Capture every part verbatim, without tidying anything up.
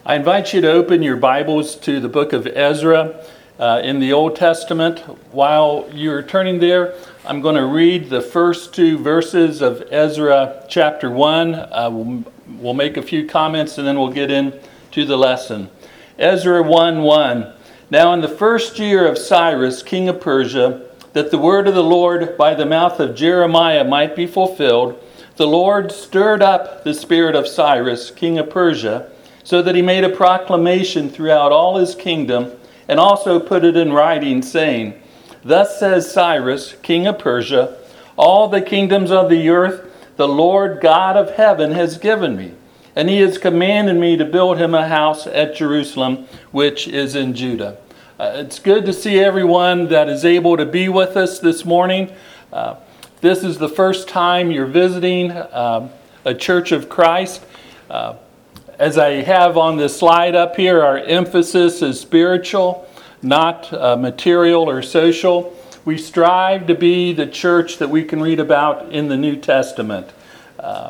I invite you to open your Bibles to the book of Ezra uh, in the Old Testament. While you're turning there, I'm going to read the first two verses of Ezra chapter one. Uh, we'll, we'll make a few comments and then we'll get into the lesson. Ezra one one. Now in the first year of Cyrus, king of Persia, that the word of the Lord by the mouth of Jeremiah might be fulfilled, the Lord stirred up the spirit of Cyrus, king of Persia, so that he made a proclamation throughout all his kingdom, and also put it in writing, saying, Thus says Cyrus, king of Persia, all the kingdoms of the earth the Lord God of heaven has given me, and he has commanded me to build him a house at Jerusalem, which is in Judah. Uh, it's good to see everyone that is able to be with us this morning. Uh, this is the first time you're visiting uh, a Church of Christ. Uh, As I have on this slide up here, our emphasis is spiritual, not uh, material or social. We strive to be the church that we can read about in the New Testament. Uh,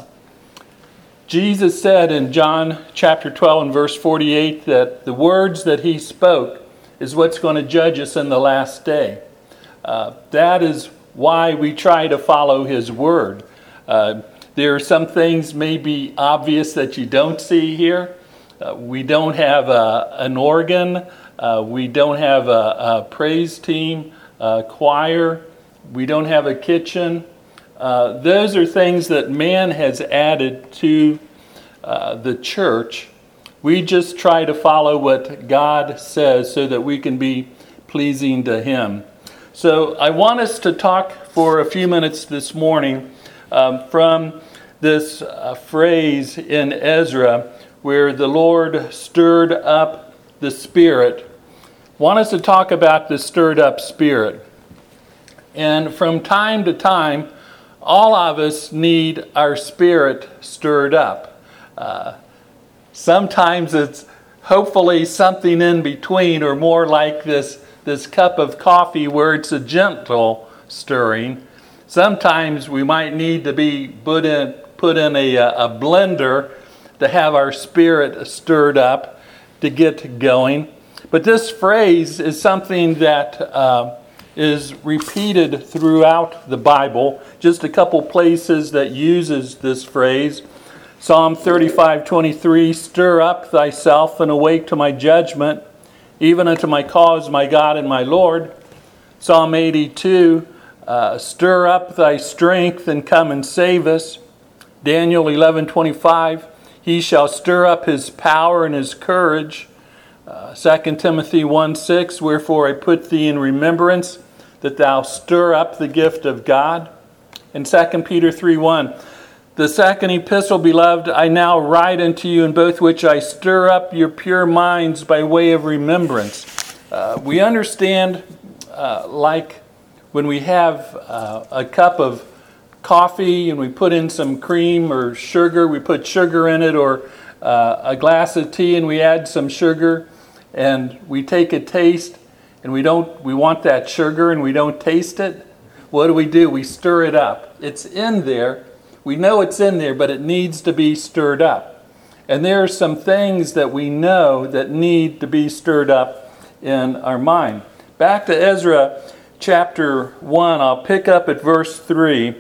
Jesus said in John chapter twelve and verse forty-eight that the words that he spoke is what's going to judge us in the last day. Uh, that is why we try to follow his word. Uh, There are some things maybe obvious that you don't see here. Uh, we don't have a, an organ. Uh, we don't have a, a praise team, a choir. We don't have a kitchen. Uh, those are things that man has added to uh, the church. We just try to follow what God says so that we can be pleasing to him. So I want us to talk for a few minutes this morning um, from this uh, phrase in Ezra where the Lord stirred up the spirit. I want us to talk about the stirred up spirit. And from time to time, all of us need our spirit stirred up. Uh, sometimes it's hopefully something in between, or more like this, this cup of coffee where it's a gentle stirring. Sometimes we might need to be put in put in a, a blender to have our spirit stirred up to get going. But this phrase is something that uh, is repeated throughout the Bible. Just a couple places that uses this phrase. Psalm thirty-five twenty-three, Stir up thyself and awake to my judgment, even unto my cause, my God and my Lord. Psalm eighty-two, uh, Stir up thy strength and come and save us. Daniel eleven twenty-five, he shall stir up his power and his courage. Uh, Second Timothy one six, wherefore I put thee in remembrance, that thou stir up the gift of God. And Second Peter three one, the second epistle, beloved, I now write unto you, in both which I stir up your pure minds by way of remembrance. Uh, we understand, uh, like when we have uh, a cup of coffee and we put in some cream or sugar, we put sugar in it, or uh, a glass of tea and we add some sugar, and we take a taste and we don't we want that sugar and we don't taste it. What do we do? We stir it up. It's in there. We know it's in there, but it needs to be stirred up. And there are some things that we know that need to be stirred up in our mind. Back to Ezra chapter one, I'll pick up at verse three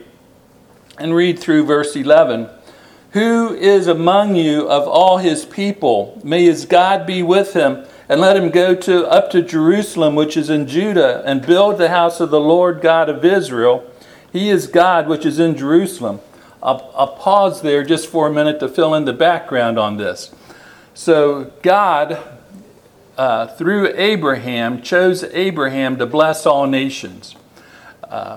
and read through verse eleven. Who is among you of all his people? May his God be with him, and let him go to up to Jerusalem, which is in Judah, and build the house of the Lord God of Israel. He is God, which is in Jerusalem. I'll, I'll pause there just for a minute to fill in the background on this. So God, uh, through Abraham, chose Abraham to bless all nations. Uh,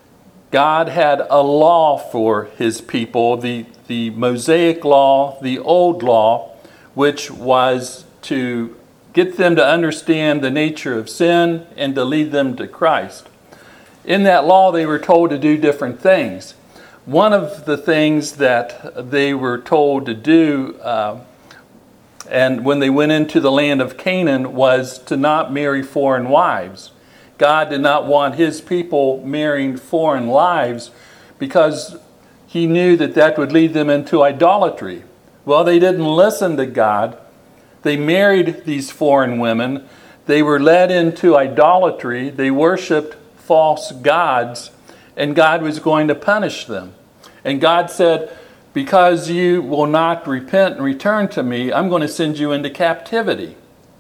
God had a law for his people, the, the Mosaic law, the old law, which was to get them to understand the nature of sin and to lead them to Christ. In that law, they were told to do different things. One of the things that they were told to do, uh, and when they went into the land of Canaan, was to not marry foreign wives. God did not want his people marrying foreign wives because he knew that that would lead them into idolatry. Well, they didn't listen to God. They married these foreign women. They were led into idolatry. They worshiped false gods, and God was going to punish them. And God said, because you will not repent and return to me, I'm going to send you into captivity.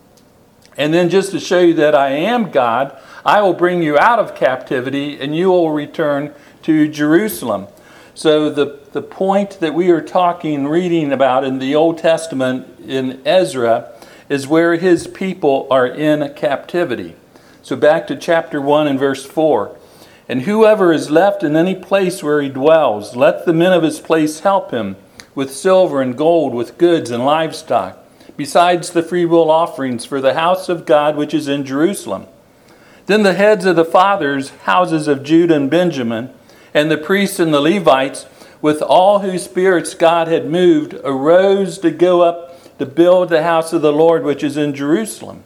And then just to show you that I am God, I will bring you out of captivity and you will return to Jerusalem. So the, the point that we are talking, reading about in the Old Testament in Ezra is where his people are in captivity. So back to chapter one and verse four. And whoever is left in any place where he dwells, let the men of his place help him with silver and gold, with goods and livestock, besides the freewill offerings for the house of God which is in Jerusalem. Then the heads of the fathers' houses of Judah and Benjamin, and the priests and the Levites, with all whose spirits God had moved, arose to go up to build the house of the Lord which is in Jerusalem.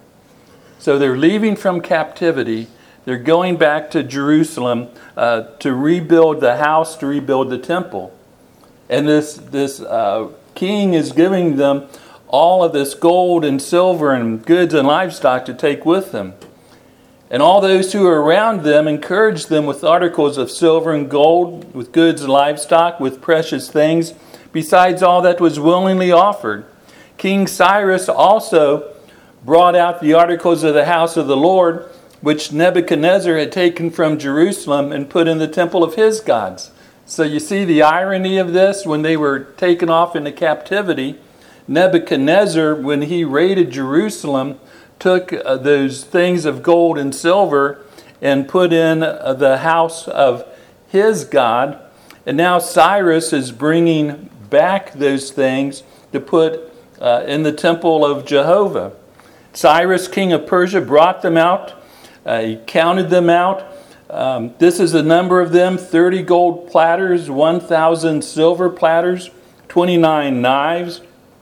So they're leaving from captivity. They're going back to Jerusalem uh, to rebuild the house, to rebuild the temple. And this, this uh, king is giving them all of this gold and silver and goods and livestock to take with them. And all those who are around them encouraged them with articles of silver and gold, with goods and livestock, with precious things, besides all that was willingly offered. King Cyrus also brought out the articles of the house of the Lord, which Nebuchadnezzar had taken from Jerusalem and put in the temple of his gods. So you see the irony of this. When they were taken off into captivity, Nebuchadnezzar, when he raided Jerusalem, took uh, those things of gold and silver and put in uh, the house of his God. And now Cyrus is bringing back those things to put uh, in the temple of Jehovah. Cyrus, king of Persia, brought them out. Uh, he counted them out. Um, this is the number of them: thirty gold platters, one thousand silver platters, twenty-nine knives,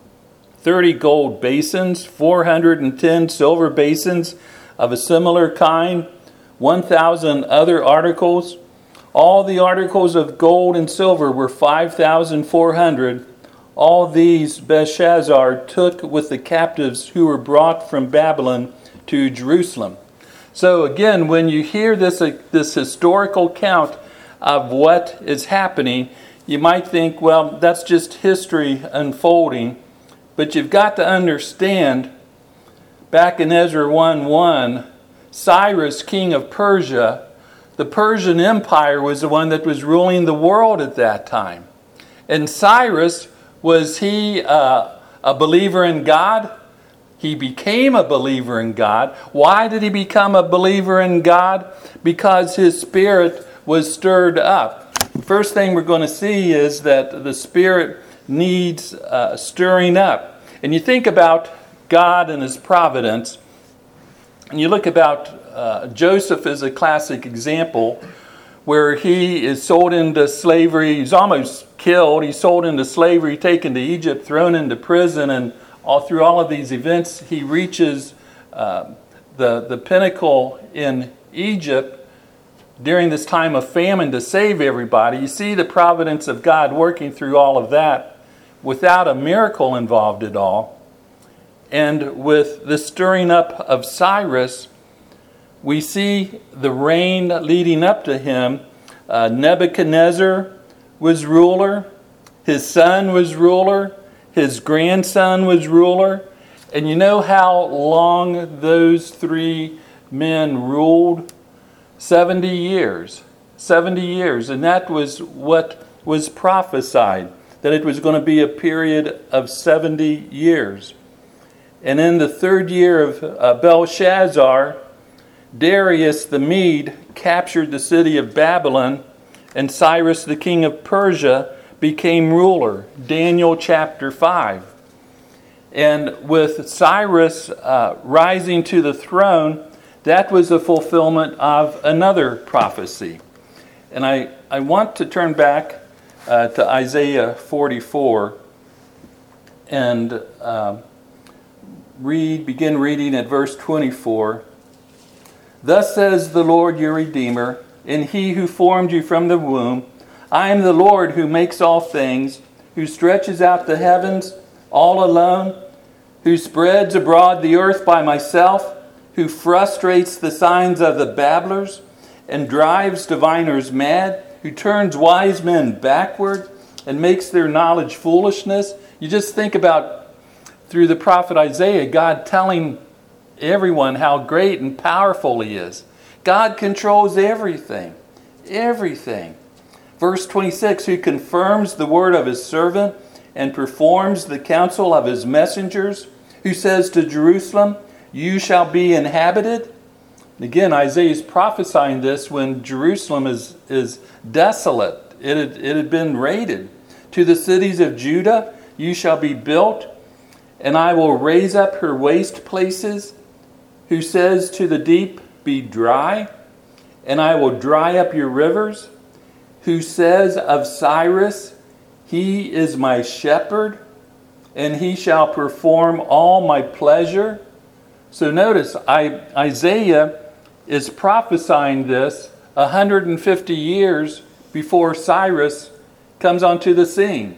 thirty gold basins, four hundred ten silver basins of a similar kind, one thousand other articles. All the articles of gold and silver were five thousand four hundred. All these Belshazzar took with the captives who were brought from Babylon to Jerusalem. So again, when you hear this, uh, this historical account of what is happening, you might think, well, that's just history unfolding. But you've got to understand, back in Ezra one one, Cyrus, king of Persia, the Persian Empire was the one that was ruling the world at that time. And Cyrus, was he uh, a believer in God? He became a believer in God. Why did he become a believer in God? Because his spirit was stirred up. First thing we're going to see is that the spirit needs uh, stirring up. And you think about God and his providence, and you look about uh, Joseph as a classic example, where he is sold into slavery. He's almost killed. He's sold into slavery, taken to Egypt, thrown into prison, and all through all of these events, he reaches uh, the, the pinnacle in Egypt during this time of famine to save everybody. You see the providence of God working through all of that without a miracle involved at all. And with the stirring up of Cyrus, we see the reign leading up to him. Uh, Nebuchadnezzar was ruler. His son was ruler. His grandson was ruler. And you know how long those three men ruled? seventy years. seventy years. And that was what was prophesied, that it was going to be a period of seventy years. And in the third year of uh, Belshazzar, Darius the Mede captured the city of Babylon, and Cyrus the king of Persia became ruler. Daniel chapter five. And with Cyrus uh, rising to the throne, that was a fulfillment of another prophecy. And I, I want to turn back uh, to Isaiah forty-four and uh, read, begin reading at verse twenty-four. Thus says the Lord your Redeemer, and he who formed you from the womb, I am the Lord who makes all things, who stretches out the heavens all alone, who spreads abroad the earth by myself, who frustrates the signs of the babblers and drives diviners mad, who turns wise men backward and makes their knowledge foolishness. You just think about, through the prophet Isaiah, God telling everyone how great and powerful he is. God controls everything. Everything. Verse twenty-six, who confirms the word of his servant and performs the counsel of his messengers, who says to Jerusalem, you shall be inhabited. Again, Isaiah is prophesying this when Jerusalem is, is desolate. It had, it had been raided. To the cities of Judah, you shall be built, and I will raise up her waste places, who says to the deep, be dry, and I will dry up your rivers, who says of Cyrus, he is my shepherd, and he shall perform all my pleasure. So notice, I, Isaiah is prophesying this one hundred fifty years before Cyrus comes onto the scene.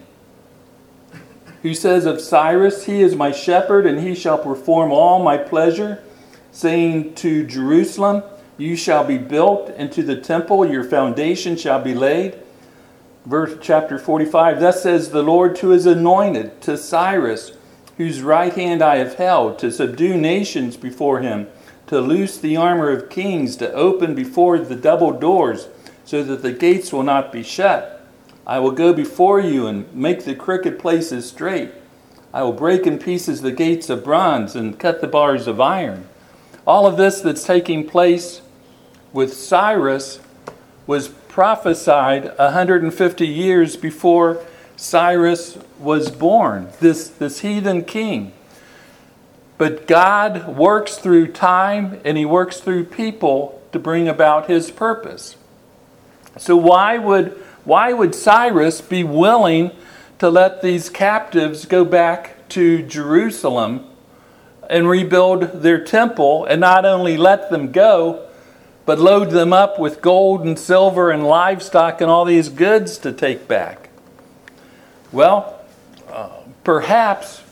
Who says of Cyrus, he is my shepherd, and he shall perform all my pleasure, saying to Jerusalem, you shall be built, and to the temple your foundation shall be laid. Verse chapter forty-five, thus says the Lord to his anointed, to Cyrus, whose right hand I have held, to subdue nations before him, to loose the armor of kings, to open before the double doors, so that the gates will not be shut. I will go before you and make the crooked places straight. I will break in pieces the gates of bronze and cut the bars of iron. All of this that's taking place with Cyrus was prophesied one hundred fifty years before Cyrus was born, this, this heathen king. But God works through time and he works through people to bring about his purpose. So why would why would Cyrus be willing to let these captives go back to Jerusalem and rebuild their temple, and not only let them go, but load them up with gold and silver and livestock and all these goods to take back? Well, uh, perhaps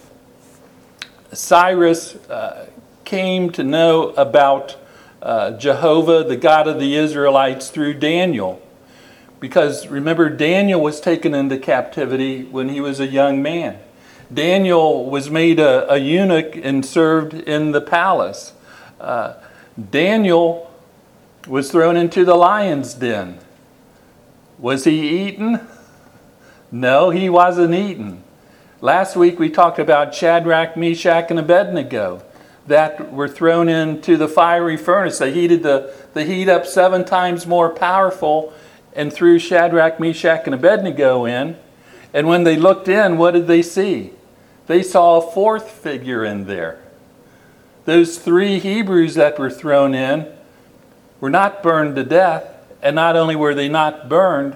Cyrus uh, came to know about uh, Jehovah, the God of the Israelites, through Daniel. Because remember, Daniel was taken into captivity when he was a young man. Daniel was made a, a eunuch and served in the palace. Uh, Daniel was thrown into the lion's den. Was he eaten? No, he wasn't eaten. Last week we talked about Shadrach, Meshach, and Abednego that were thrown into the fiery furnace. They heated the, the heat up seven times more powerful and threw Shadrach, Meshach, and Abednego in. And when they looked in, what did they see? They saw a fourth figure in there. Those three Hebrews that were thrown in were not burned to death. And not only were they not burned,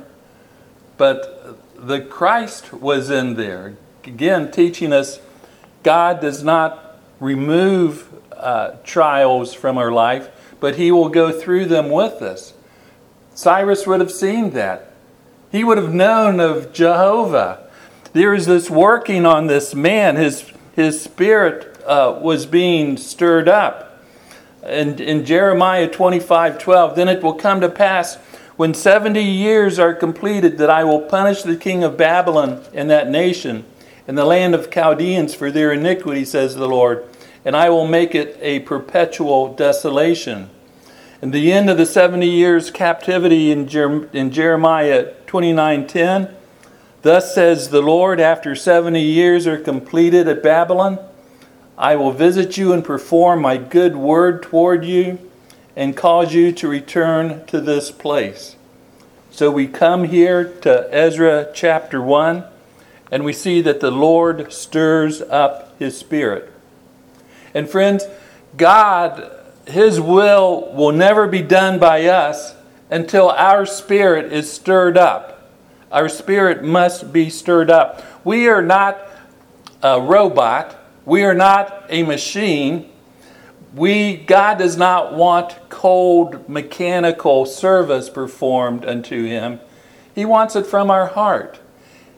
but the Christ was in there. Again, teaching us God does not remove uh, trials from our life, but he will go through them with us. Cyrus would have seen that. He would have known of Jehovah. There is this working on this man. His, his spirit uh, was being stirred up. And in Jeremiah twenty-five twelve, then it will come to pass when seventy years are completed that I will punish the king of Babylon and that nation and the land of Chaldeans for their iniquity, says the Lord, and I will make it a perpetual desolation. And the end of the seventy years captivity in, Jer- in Jeremiah twenty-nine ten, thus says the Lord, after seventy years are completed at Babylon, I will visit you and perform my good word toward you and cause you to return to this place. So we come here to Ezra chapter one, and we see that the Lord stirs up his spirit. And friends, God, his will will never be done by us until our spirit is stirred up. Our spirit must be stirred up. We are not a robot. We are not a machine. We, God does not want cold, mechanical service performed unto him. He wants it from our heart.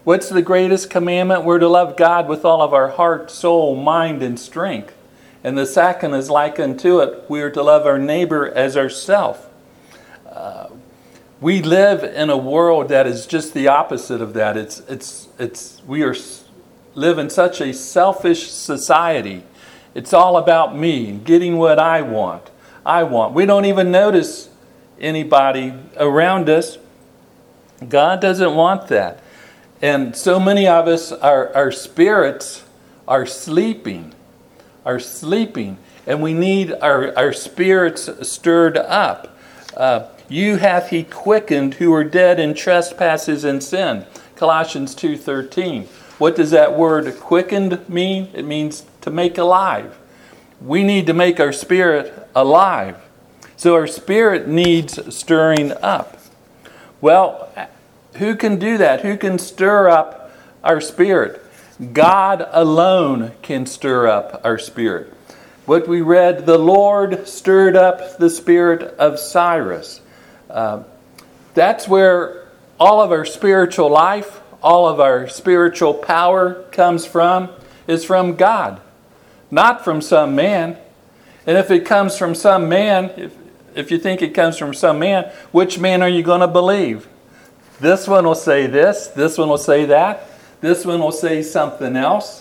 What's the greatest commandment? We're to love God with all of our heart, soul, mind, and strength. And the second is like unto it, we are to love our neighbor as ourselves. Uh, we live in a world that is just the opposite of that. It's it's it's we are live in such a selfish society. It's all about me and getting what I want. I want. We don't even notice anybody around us. God doesn't want that. And so many of us, our, our spirits are sleeping, are sleeping. And we need our, our spirits stirred up. Uh, you hath he quickened who were dead in trespasses and sin. Colossians two thirteen. What does that word quickened mean? It means to make alive. We need to make our spirit alive. So our spirit needs stirring up. Well, who can do that? Who can stir up our spirit? God alone can stir up our spirit. What we read, the Lord stirred up the spirit of Cyrus. Uh, that's where all of our spiritual life, all of our spiritual power comes from, is from God, not from some man. And if it comes from some man, if, if you think it comes from some man, which man are you going to believe? This one will say this, this one will say that, this one will say something else.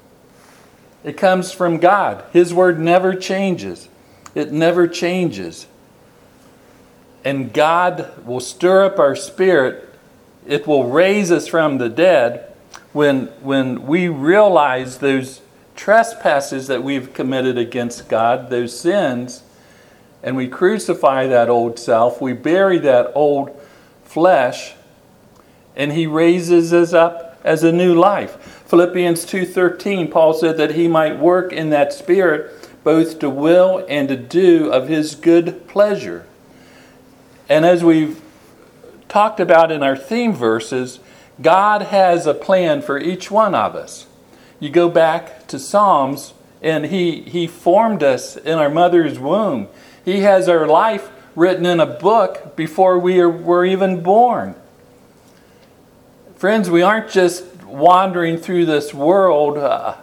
It comes from God. His word never changes. It never changes. And God will stir up our spirit. It will raise us from the dead when, when we realize those trespasses that we've committed against God, those sins, and we crucify that old self, we bury that old flesh, and he raises us up as a new life. Philippians two thirteen, Paul said that he might work in that spirit both to will and to do of his good pleasure. And as we've talked about in our theme verses, God has a plan for each one of us. You go back to Psalms, and he, he formed us in our mother's womb. He has our life written in a book before we are, were even born. Friends, we aren't just wandering through this world uh,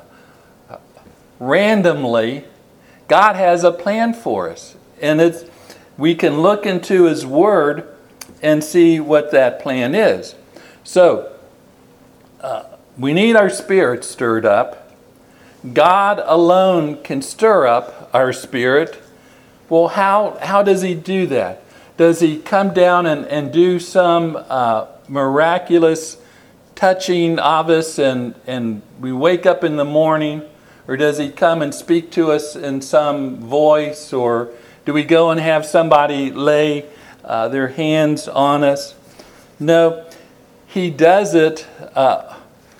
randomly. God has a plan for us. And it's, we can look into His Word and see what that plan is. So, uh, we need our spirit stirred up. God alone can stir up our spirit. Well, how, how does He do that? Does He come down and, and do some uh, miraculous touching of us and, and we wake up in the morning? Or does He come and speak to us in some voice? Or do we go and have somebody lay uh, their hands on us? No, He does it uh,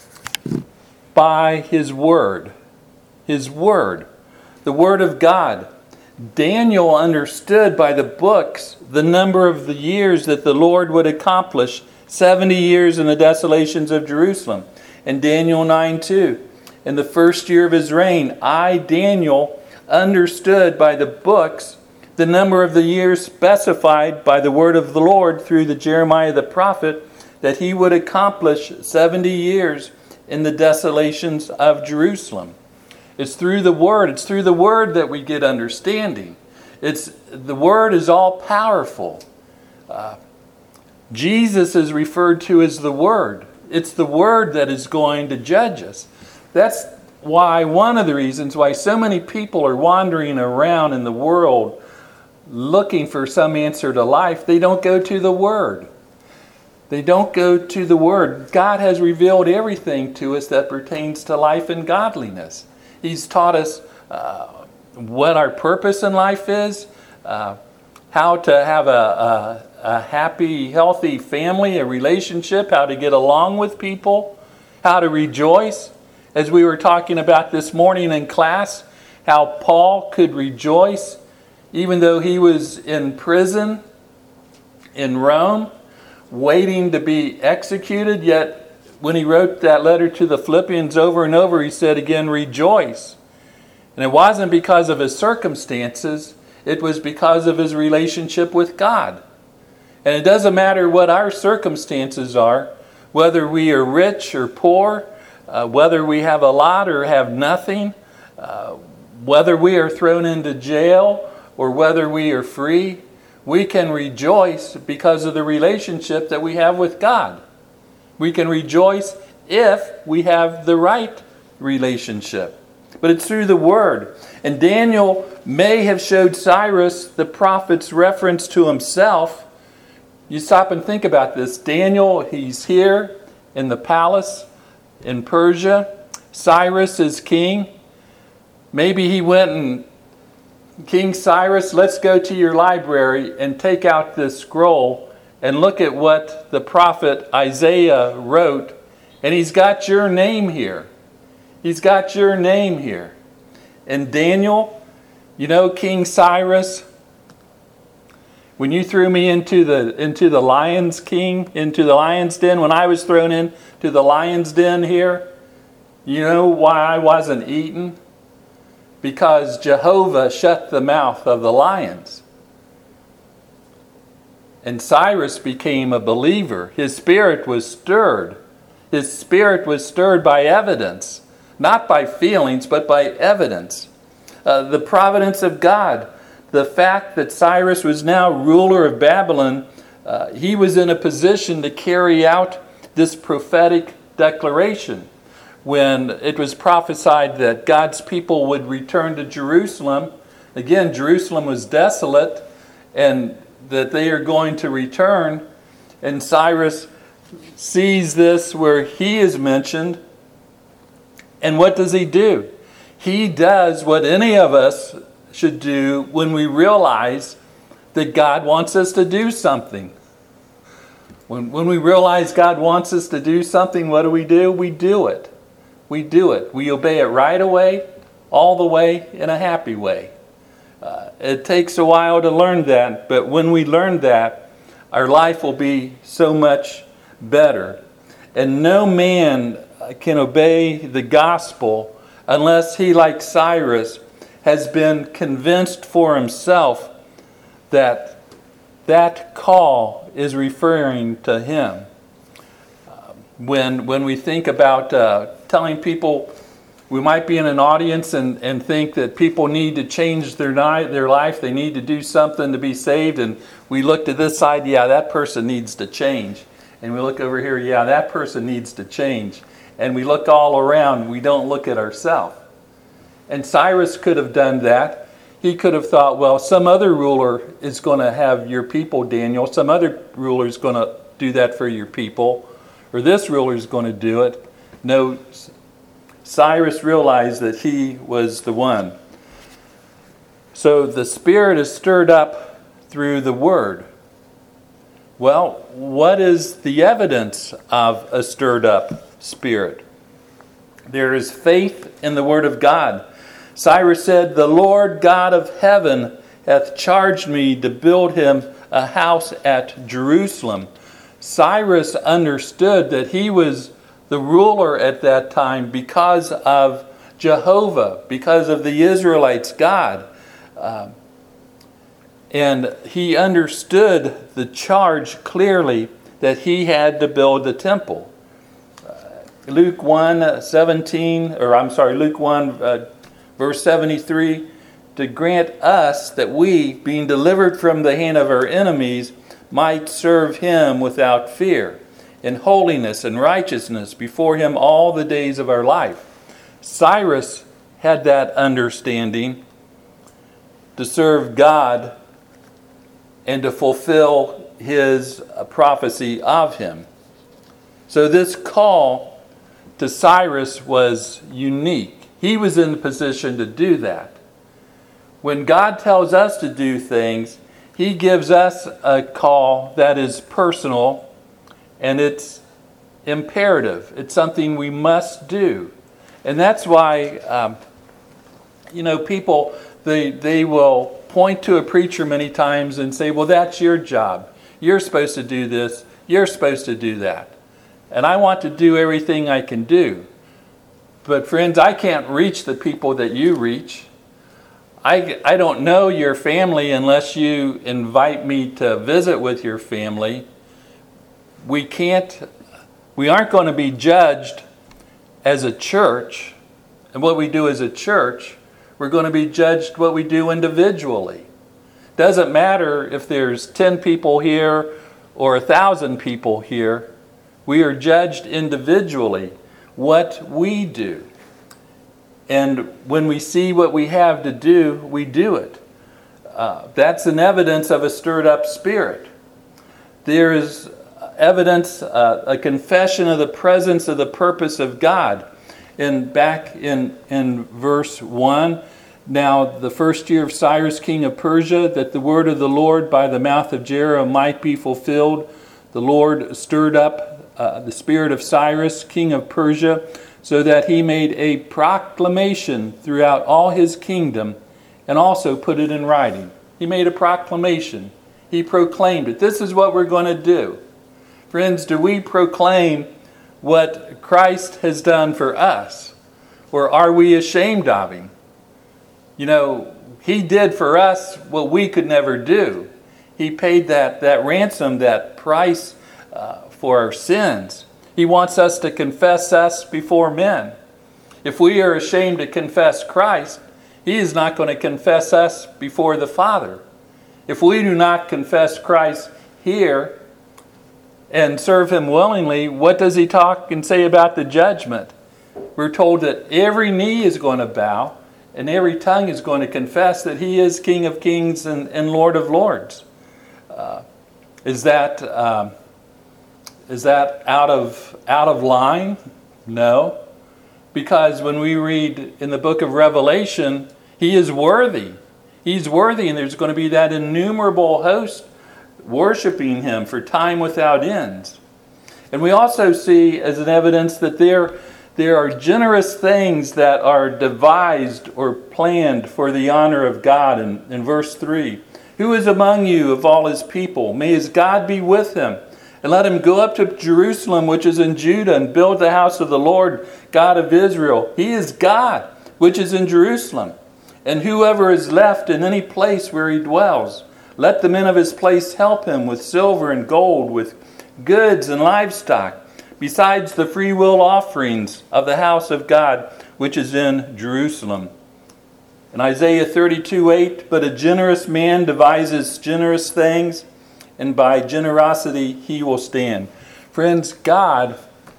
by His Word. His Word. The Word of God. Daniel understood by the books the number of the years that the Lord would accomplish. seventy years in the desolations of Jerusalem. And Daniel nine two. In the first year of his reign, I, Daniel, understood by the books the number of the years specified by the word of the Lord through the Jeremiah the prophet, that he would accomplish seventy years in the desolations of Jerusalem. It's through the Word. It's through the Word that we get understanding. It's the Word is all powerful. Uh, Jesus is referred to as the Word. It's the Word that is going to judge us. That's why one of the reasons why so many people are wandering around in the world looking for some answer to life. They don't go to the Word. They don't go to the Word. God has revealed everything to us that pertains to life and godliness. He's taught us uh, what our purpose in life is, uh, how to have a, a, a happy, healthy family, a relationship, how to get along with people, how to rejoice. As we were talking about this morning in class, how Paul could rejoice even though he was in prison in Rome, waiting to be executed, yet when he wrote that letter to the Philippians over and over, he said again, rejoice. And it wasn't because of his circumstances, it was because of his relationship with God. And it doesn't matter what our circumstances are, whether we are rich or poor, uh, whether we have a lot or have nothing, uh, whether we are thrown into jail or whether we are free, we can rejoice because of the relationship that we have with God. We can rejoice if we have the right relationship. But it's through the Word. And Daniel may have showed Cyrus the prophet's reference to himself. You stop and think about this. Daniel, he's here in the palace in Persia. Cyrus is king. Maybe he went and, King Cyrus, let's go to your library and take out this scroll and look at what the prophet Isaiah wrote. And he's got your name here. He's got your name here. And Daniel, you know, King Cyrus, when you threw me into the into the lion's king, into the lion's den, when I was thrown into the lion's den here, you know why I wasn't eaten? Because Jehovah shut the mouth of the lions. And Cyrus became a believer. His spirit was stirred. His spirit was stirred by evidence. Not by feelings, but by evidence. Uh, the providence of God. The fact that Cyrus was now ruler of Babylon, uh, he was in a position to carry out this prophetic declaration. When it was prophesied that God's people would return to Jerusalem. Again, Jerusalem was desolate, and that they are going to return. And Cyrus sees this where he is mentioned. And what does he do? He does what any of us should do when we realize that God wants us to do something. When, when we realize God wants us to do something, what do we do? We do it. We do it. We obey it right away, all the way, in a happy way. Uh, it takes a while to learn that, but when we learn that, our life will be so much better. And no man can obey the gospel unless he, like Cyrus, has been convinced for himself that that call is referring to him. Uh, when, when we think about uh, telling people, we might be in an audience and, and think that people need to change their, ni- their life, they need to do something to be saved, and we look to this side, yeah, that person needs to change. And we look over here, yeah, that person needs to change. And we look all around, we don't look at ourselves. And Cyrus could have done that. He could have thought, well, some other ruler is going to have your people, Daniel. Some other ruler is going to do that for your people. Or this ruler is going to do it. No, Cyrus realized that he was the one. So the Spirit is stirred up through the Word. Well, what is the evidence of a stirred up spirit? There is faith in the Word of God. Cyrus said, "The Lord God of heaven hath charged me to build him a house at Jerusalem." Cyrus understood that he was the ruler at that time because of Jehovah, because of the Israelites' God. Um, and he understood the charge clearly that he had to build the temple. Uh, Luke one seventeen, or I'm sorry, Luke one uh, verse seventy-three, to grant us that we, being delivered from the hand of our enemies, might serve him without fear, in holiness and righteousness before him all the days of our life. Cyrus had that understanding to serve God and to fulfill his prophecy of him. So this call to Cyrus was unique. He was in the position to do that. When God tells us to do things, He gives us a call that is personal and it's imperative. It's something we must do. And that's why, um, you know, people, they, they will point to a preacher many times and say, well, that's your job. You're supposed to do this. You're supposed to do that. And I want to do everything I can do. But friends, I can't reach the people that you reach. I, I don't know your family unless you invite me to visit with your family. We can't We aren't going to be judged as a church and what we do as a church. We're going to be judged what we do individually. Doesn't matter if there's ten people here or a thousand people here. We are judged individually what we do. And when we see what we have to do, we do it. Uh, that's an evidence of a stirred up spirit. There is evidence, uh, a confession of the presence of the purpose of God. And back in, in verse one, now the first year of Cyrus, king of Persia, that the word of the Lord by the mouth of Jeremiah might be fulfilled, the Lord stirred up uh, the spirit of Cyrus, king of Persia, so that he made a proclamation throughout all his kingdom and also put it in writing. He made a proclamation. He proclaimed it. This is what we're going to do. Friends, do we proclaim what Christ has done for us? Or are we ashamed of him? You know, he did for us what we could never do. He paid that, that ransom, that price uh, for our sins. He wants us to confess us before men. If we are ashamed to confess Christ, he is not going to confess us before the Father. If we do not confess Christ here and serve him willingly, what does he talk and say about the judgment? We're told that every knee is going to bow and every tongue is going to confess that he is King of Kings and, and Lord of Lords. Uh, is that um, is that out of out of line? No. Because when we read in the book of Revelation, he is worthy. He's worthy, and there's going to be that innumerable host worshiping him for time without ends. And we also see as an evidence that there, there are generous things that are devised or planned for the honor of God. In, in verse three, who is among you of all his people? May his God be with him. And let him go up to Jerusalem, which is in Judah, and build the house of the Lord, God of Israel. He is God, which is in Jerusalem. And whoever is left in any place where he dwells, let the men of his place help him with silver and gold, with goods and livestock, besides the freewill offerings of the house of God, which is in Jerusalem. In Isaiah thirty-two eight, but a generous man devises generous things, and by generosity he will stand. Friends, God,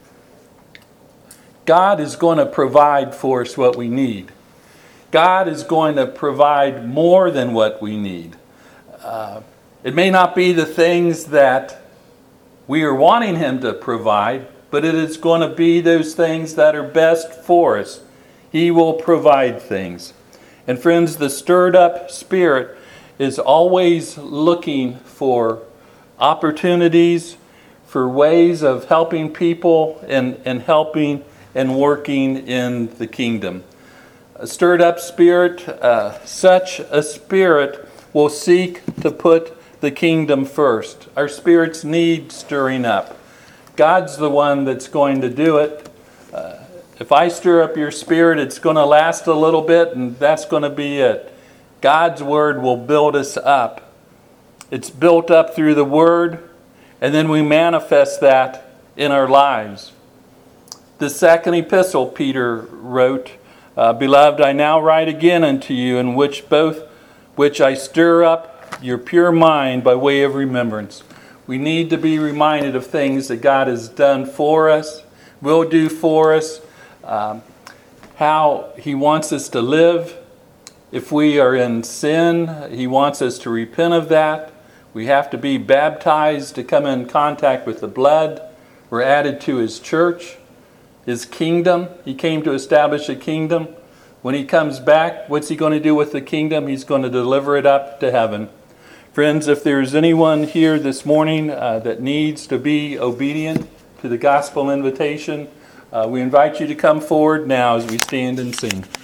God is going to provide for us what we need. God is going to provide more than what we need. Uh, it may not be the things that we are wanting him to provide, but it is going to be those things that are best for us. He will provide things. And friends, the stirred up spirit is always looking for opportunities, for ways of helping people and, and helping and working in the kingdom. A stirred up spirit, uh, such a spirit will seek to put the kingdom first. Our spirits need stirring up. God's the one that's going to do it. Uh, if I stir up your spirit, it's going to last a little bit, and that's going to be it. God's word will build us up. It's built up through the word, and then we manifest that in our lives. The second epistle Peter wrote, uh, Beloved, I now write again unto you, in which both which I stir up your pure mind by way of remembrance. We need to be reminded of things that God has done for us, will do for us, um, how he wants us to live. If we are in sin, he wants us to repent of that. We have to be baptized to come in contact with the blood. We're added to his church, his kingdom. He came to establish a kingdom. When he comes back, what's he going to do with the kingdom? He's going to deliver it up to heaven. Friends, if there's anyone here this morning uh, that needs to be obedient to the gospel invitation, uh, we invite you to come forward now as we stand and sing.